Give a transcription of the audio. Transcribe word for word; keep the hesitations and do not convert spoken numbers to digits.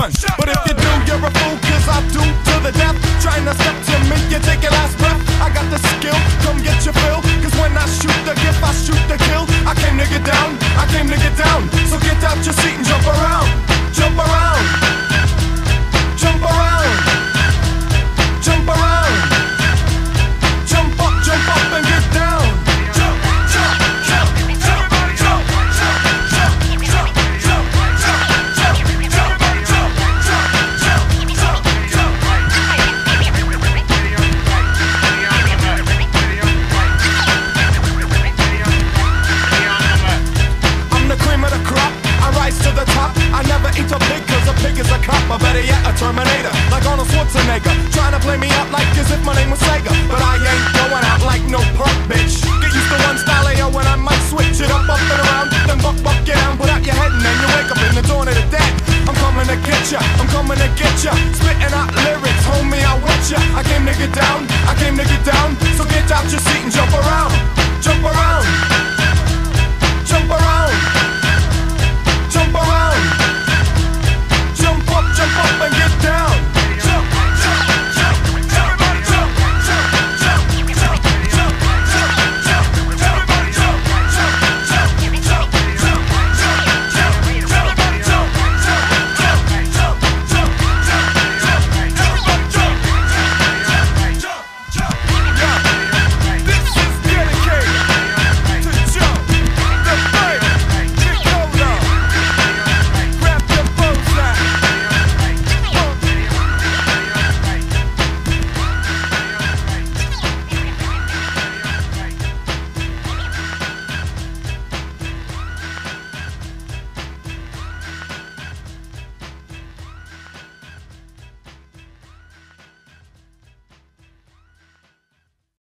shotgun. But if you do, you're a fool, cause I do to the death. Trying to step to me, you take your last breath. I got the skill, come get your fill. Cause when I shoot the gift, I shoot the kill. I came to get down, I came to get down. So get out your seat and jump around. Jump around. Jump around. Jump around. Jump up, jump up and get down. Jump, jump, jump, jump, jump, jump, jump, jump, jump, jump, jump, jump, jump, jump, jump, jump. I'm the cream of the crop, I rise to the top. I never eat a pig cause a pig is a cop. Or better yet, a Terminator, like Arnold Schwarzenegger. Trying to play me out like as if my name was Sega. But I ain't going out like no punk bitch. Get used to one style A O when I might switch it up, up and around. Then buck, buck, get down, put out your head and then you wake up in the dawn of the dead. I'm coming to get ya, I'm coming to get ya. Spitting out lyrics, homie, I want ya. I came to get down, I came to get down. So get out your seat and jump around, jump around.